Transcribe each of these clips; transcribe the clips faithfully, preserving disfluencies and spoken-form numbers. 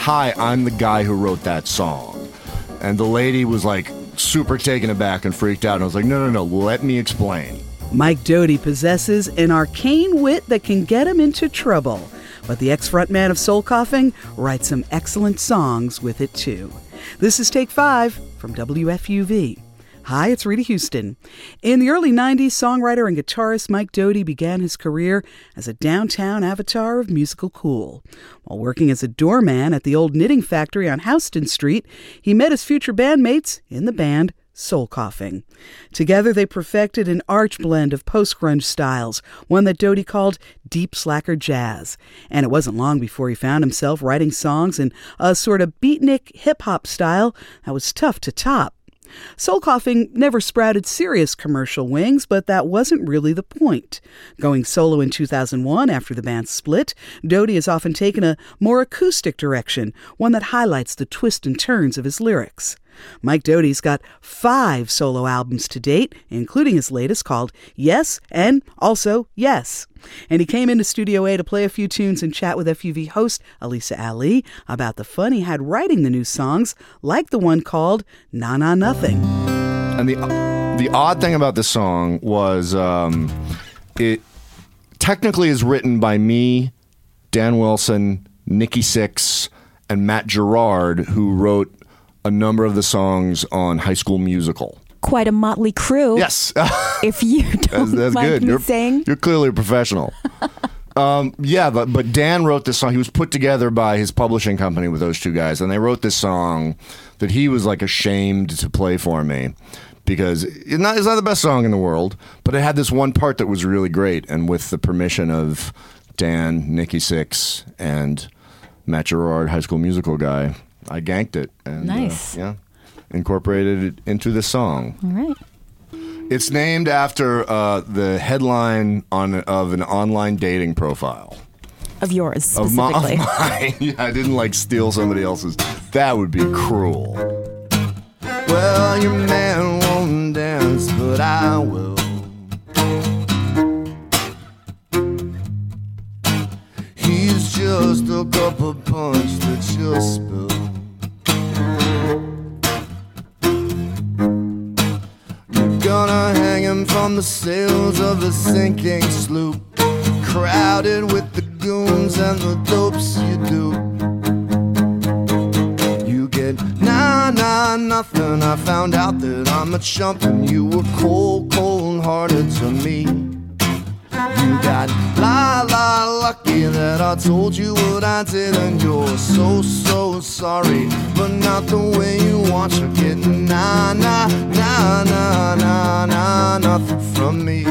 hi, I'm the guy who wrote that song. And the lady was like super taken aback and freaked out. And I was like, no, no, no, let me explain. Mike Doughty possesses an arcane wit that can get him into trouble. But the ex-frontman of Soul Coughing writes some excellent songs with it too. This is Take Five from W F U V. Hi, it's Rita Houston. In the early nineties, songwriter and guitarist Mike Doughty began his career as a downtown avatar of musical cool. While working as a doorman at the old knitting factory on Houston Street, he met his future bandmates in the band Soul Coughing. Together, they perfected an arch blend of post-grunge styles, one that Doughty called deep slacker jazz. And it wasn't long before he found himself writing songs in a sort of beatnik hip-hop style that was tough to top. Soul Coughing never sprouted serious commercial wings, but that wasn't really the point. Going solo in two thousand one after the band split, Doughty has often taken a more acoustic direction, one that highlights the twists and turns of his lyrics. Mike Doughty's got five solo albums to date, including his latest called Yes and also Yes. And he came into Studio A to play a few tunes and chat with F U V host Elisa Ali about the fun he had writing the new songs, like the one called Na Na Nothing. And the the odd thing about this song was um, it technically is written by me, Dan Wilson, Nikki Sixx, and Matt Gerard, who wrote a number of the songs on High School Musical. Quite a motley crew. Yes. If you don't that's, that's mind good. me You're, saying. You're clearly a professional. um, yeah, but, but Dan wrote this song. He was put together by his publishing company with those two guys, and they wrote this song that he was like ashamed to play for me because it's not, it's not the best song in the world, but it had this one part that was really great, and with the permission of Dan, Nikki Sixx, and Matt Gerard, High School Musical guy, I ganked it. And, nice. Uh, yeah. Incorporated it into the song. All right. It's named after uh, the headline on of an online dating profile. Of yours, Of, my, specifically. of mine. Yeah, I didn't like steal somebody else's. That would be cruel. Well, your man won't dance, but I will. He's just a cup of punch that you'll spill. Gonna hang him from the sails of a sinking sloop, crowded with the goons and the dopes you do. You get nah, nah, nothing. I found out that I'm a chump and you were cold, cold-hearted to me. You got la, la, lucky that I told you what I did, and you're so, so sorry, but not the way you want. You're getting nah, nah, nah, nah, nah, nah, nothing from me.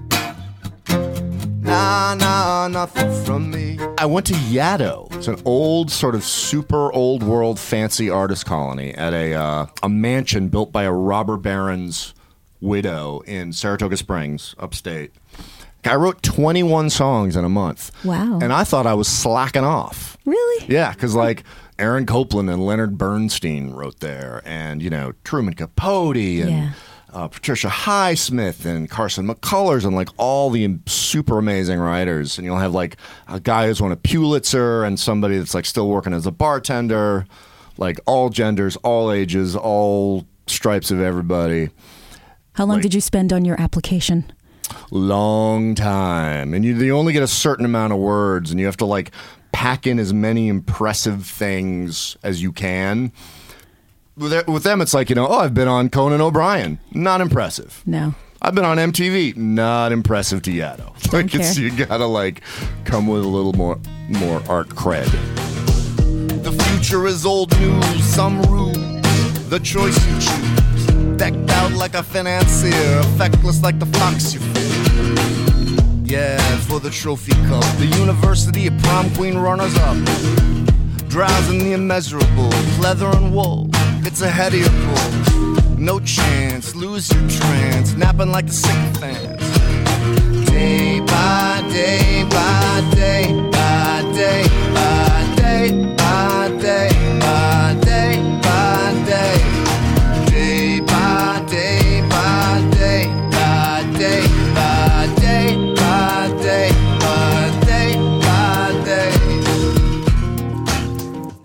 Nah, nah, nothing from me. I went to Yaddo. It's an old, sort of super old world fancy artist colony at a uh, a mansion built by a robber baron's widow in Saratoga Springs, upstate. I wrote twenty-one songs in a month. Wow. And I thought I was slacking off. Really? Yeah, because like Aaron Copland and Leonard Bernstein wrote there, and, you know, Truman Capote and Yeah. uh, Patricia Highsmith and Carson McCullers and like all the super amazing writers. And you'll have like a guy who's won a Pulitzer and somebody that's like still working as a bartender, like all genders, all ages, all stripes of everybody. How long Like- did you spend on your application? Long time. And you, you only get a certain amount of words, and you have to like pack in as many impressive things as you can. With, it- with them, it's like, you know, oh, I've been on Conan O'Brien. Not impressive. No. I've been on M T V. Not impressive to Yaddo. Like it's, care. you gotta like come with a little more more art cred. The future is old news, some rude. The choice you choose. Decked out like a financier, effectless like the fox you fear. Yeah, for the trophy cup, the university of prom queen runners up. Drowsing the immeasurable, leather and wool. It's a head of your pull. No chance, lose your trance, napping like the sycophants. Day by day by day by day by day by day by day by day. Day by day by day by day by day by day by day by day.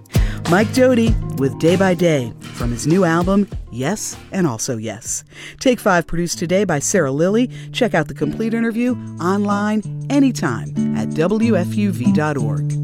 Mike Doughty with Day by Day from his new album, Yes and Also Yes. Take Five produced today by Sarah Lilly. Check out the complete interview online anytime at W F U V dot org.